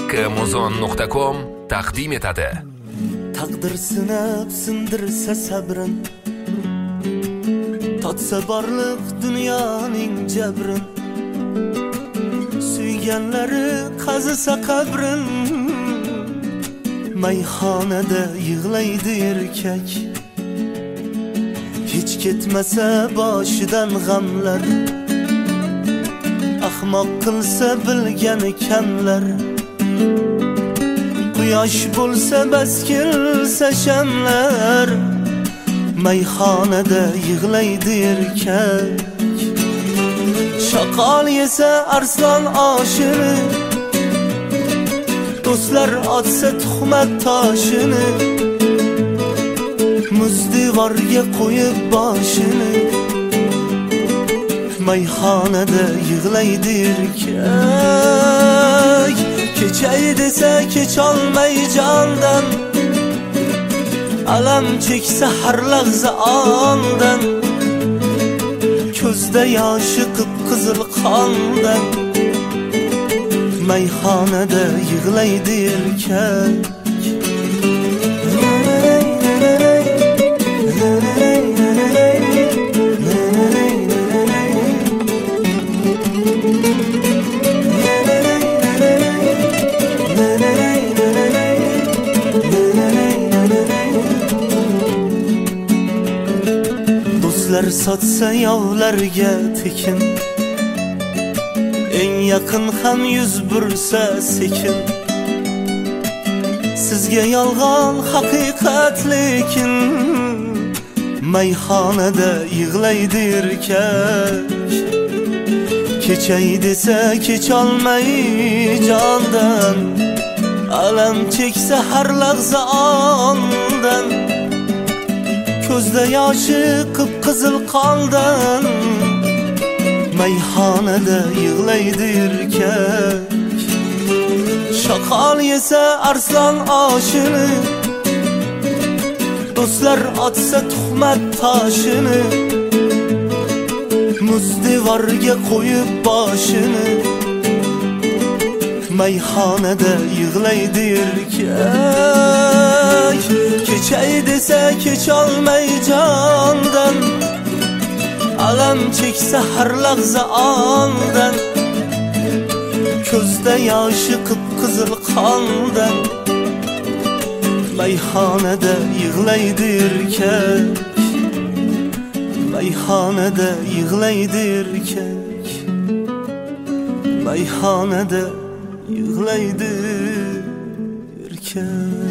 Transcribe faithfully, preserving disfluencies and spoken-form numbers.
Amazon nuqta com taqdim etadi. Taqdir sinab sindirsa sabrin, tatsa barliq dunyoning jabrin, suyganlari qazisa qabrin, mayxonada yig'laydi erkak. Hech ketmasa boshidan g'amlar, ahmoq qilsa bilgani kamlar. Quyosh bo'lsa bas kelsa shamlar, mayxonada yig'laydi erkak. Shoqol yesa arslon oshini, do'stlar otsa tuhmat toshini, muzdivorga qo'yib boshini, mayxonada yig'laydi erkak. Kechay desa kecholmay jondan, alam cheksa har lahza ondan, ko'zda yoshi qip-qizil qondan, mayxonada yig'laydi erkak. Do'stlar sotsa yovlarga tekin, eng yaqin ham yuz bursa sekin. Sizga yolg'on haqiqat lekin, mayxonada yig'laydi erkak. Kechay desa kecholmay jondan, alam cheksa har lahza ondan, ko'zda yoshi qip-qizil qondan, mayxonada yig'laydi erkak. Shoqol yesa arslon oshini, do'stlar otsa tuhmat toshini, muzdivorga qo'yib boshini, mayxonada yig'laydi erkak. Kechay desa kecholmay jondan, alam cheksa har lahza ondan, ko'zda yoshi qip-qizil qondan, mayxonada yig'laydi erkak. Mayxonada yig'laydi erkak, mayxonada yig'laydi erkak.